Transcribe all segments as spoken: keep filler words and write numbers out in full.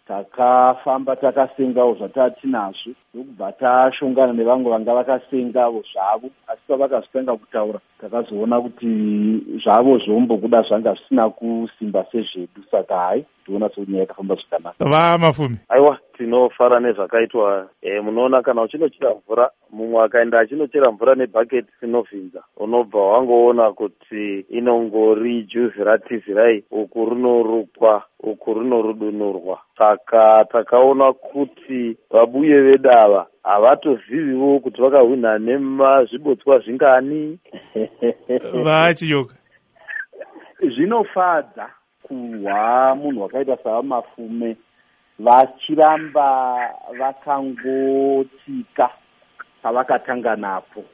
takafamba takasengawo zvatava tinazvo ndokubva tashongana nevamwe vanga vakasengawo zvavo, asi pavakazotanga kutaura takazoona kuti zvavo zvombokuda zvanga zvisina kusimba sezvedu, saka hai tiona sekuti yakafamba zvakanaka. VaMafumi, aiwa tinofara nezvakaitwa. E, munoona kana uchinochera mvura, mumwe akaenda achinochera mvura nebhaketi rinovhinza, unobva wangoona kuti inongori juzi ratizirai, uku rinorukwa uku rinorudunurwa. Saka takaona kuti vabuye vedava havatoziviwo kuti vakahwina nemazvibotswa zvingani. vaChinyoka, zvinofadza kuhwa munhu wakaita saVaMafume vachiramba vakangotika pavakatanga napo.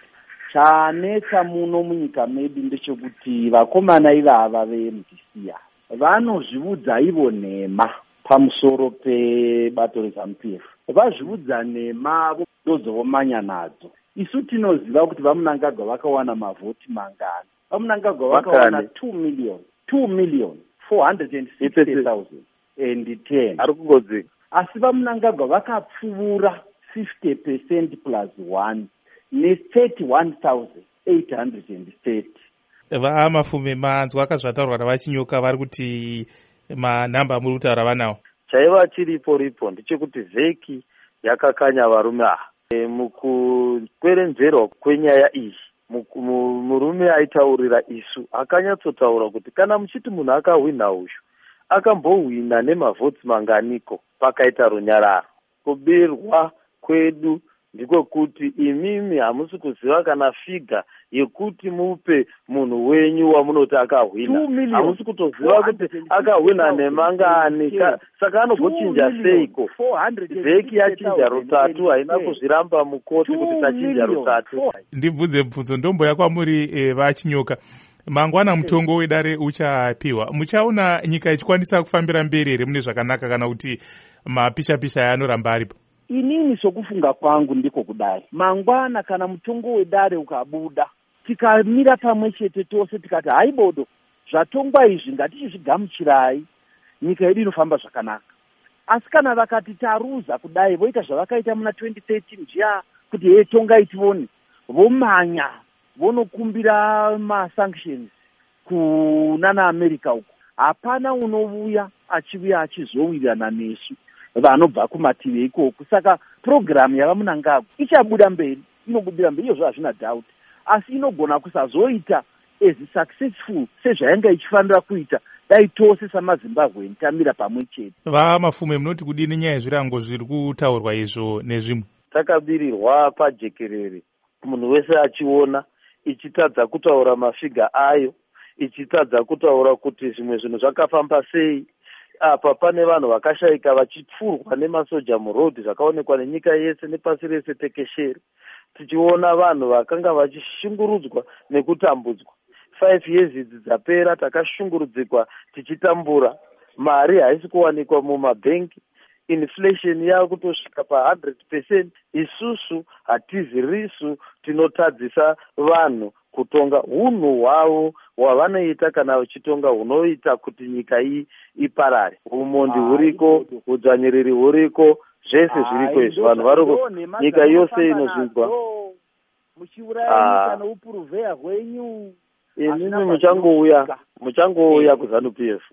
Chanetsa muno munyika medu ndechekuti vakomana ivava veM D C vanozviudza ivo nhema pamusoro pebato reZANU P F. Vazviudza nhema ndozovomanya nadzo. Isu tinoziva kuti vaMunangagwa vakawana mavhoti mangani. VaMunangagwa vakawana two million two million four hundred sixty thousand and ten. Ari kugodzika. Asi vaMunangagwa vakapfuura fifty percent plus one ne thirty-one thousand eight hundred thirty. VaMafume, manzwa akazvataurwa navaChinyoka vari kuti manhamba muri kutaura vanawo. Chaiva chiripo ripo ndechekuti vheki yakakanya varume ava. E, mukukwerenzverwa kwenyaya iyi murume aitaurira isu akanyatsotaura kuti kana muchiti munhu akahwina uyu akambohwina nemavhotsi manganiko pakaita runyararo. Kubirwa kwedu ndiko kuti imimi hamusi kuziva kana figa yekuti mupe munhu wenyu wamunoti akahwina. Hamusi kutoziva kuti akahwina nemangani, saka anogochinja seiko. Vheki yachinja rutatu, haina kuzviramba mukoti kuti tachinja rutatu. Ndibvunze bvunzo ndomboya kwamuri e, vaChinyoka. Mangwana mutongo wedare uchapiwa, muchaona nyika ichikwanisa kufambira mberi here mune zvakanaka kana kuti mapisha-pisha yanoramba aripo? Inini sokufunga kwangu ndiko kudai. Mangwana kana mutongo wedare ukabuda, tikamira pamwe chete tose tikati haibodo zvatongwa izvi ngatichizvigamuchirai, nyika yedu inofamba zvakanaka. Asi kana vakati taruza kudai voita zvavakaita muna twenty thirteen jiya kuti he tongai tivone, vomanya vonokumbira masanctions kunana America uko, hapana unovuya achivuya achizowirirana nesu vanobva kumativi ikoko. Saka program yavaMunangagwa ichabuda mberi, inobudira mberi, izvo hazvina doubt, asi inogona kusazoita as successful sezvainga ichifanira kuita dai tose samaZimbabwe tamira pamwe chete. VaMafume, munoti kudini nyaya yezvirango zviri kutaurwa izvo nezvimwe? Takabirirwa pajekerere, munhu wese achiona ichitadza kutaura mafiga ayo, ichitadza kutaura kuti zvimwe zvinhu zvakafamba sei. Apa pane vanhu vakashayika vachipfurwa nemasoja murodhi zvakaonekwa nenyika yese nepasi rese tekeshere. Tichiona vanhu vakanga vachishungurudzwa nekutambudzwa. Five years idzi dzapera takashungurudzikwa tichitambura. Mari haisi kuwanikwa mumabhenki. Inflation yava kutosvika pa one hundred percent. Isusu hatizi risu tinotadzisa vanhu kutonga unhu hwavo hwavanoita kana vachitonga hunoita kuti nyika iyi iparare. Umondi huriko, udzvanyiriri huriko, zvese zviriko izvi. Vanhu variko, nyika yose inozvinzwa. Muchiuraya nyika noupuruvheya hwenyu. Inini muchangouya, muchangouya kuZANU P F.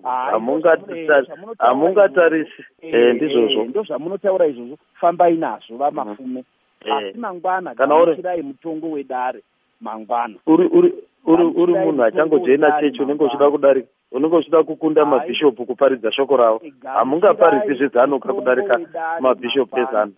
Hamungatarisi. Eh, ndizvozvo. Ndo zvamunotaura izvozvo, fambai nazvo vaMafume. Asi mangwana gamuchirai mutongo wedare mangwana. Uri uri uri uri munhu achangojoina chechi unenge uchida kudarika. Unenge uchida kukunda mabhishopu kuparidza shoko ravo. Hamungaparidzi zveZANU kudarika mabhishopu eZANU.